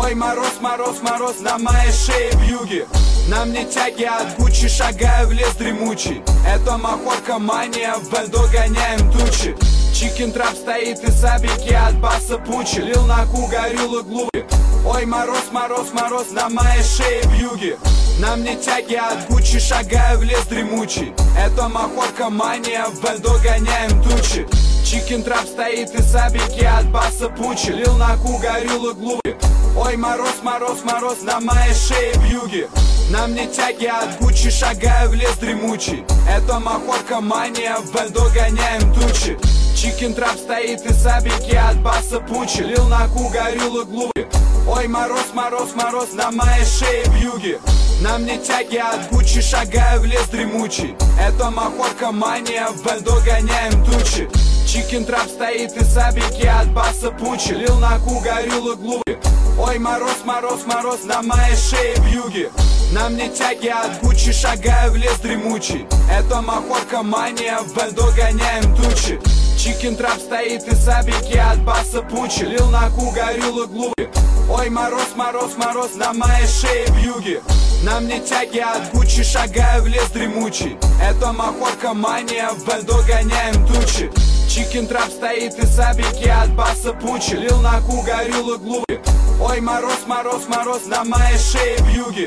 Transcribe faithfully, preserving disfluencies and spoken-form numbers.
Ой, мороз, мороз, мороз на моей шее вьюги. На мне тяги от Гуччи, шагаю в лес дремучий. Это махорка мания, в бенду гоняем тучи. Чикен трап стоит и сабики от баса пучи. Лил на ку, гориллу глуби. Ой, мороз, мороз, мороз на моей шее вьюги. На мне тяги от Гуччи, шагаю в лес дремучий. Это махорка мания, в бенду гоняем тучи. Чикен трап стоит и сабики от баса пучи. Лил на ку, гориллу глуби. Ой, мороз, мороз, мороз на моей шее вьюги. На мне тяги от Гуччи, шагаю в лес дремучий. Это махорка мания, в бенду гоняем тучи. Чикен трап стоит и сабики от баса пучи. Лил на ку, гориллу глуби. Ой, мороз, мороз, мороз на моей шее вьюги. На мне тяги от Гуччи, шагаю в лес дремучий. Это махорка мания, в бенду гоняем тучи. Чикен трап стоит и сабики от баса пучи. Лил на ку, гориллу глуби. Ой, мороз, мороз, мороз на моей шее вьюги. На мне тяги от Гуччи, шагаю в лес дремучий. Это махорка мания, в бенду гоняем тучи. Чикен трап стоит и сабики от баса пучи. Лил на ку, гориллу глуби. Ой, мороз, мороз, мороз на моей шее вьюги. На мне тяги от Гуччи, шагаю в лес дремучий. Это махорка мания, в бенду гоняем тучи. Чикен трап стоит и сабики от баса пучи. Лил на ку, гориллу глуби. Ой, мороз, мороз, мороз на моей шее вьюги.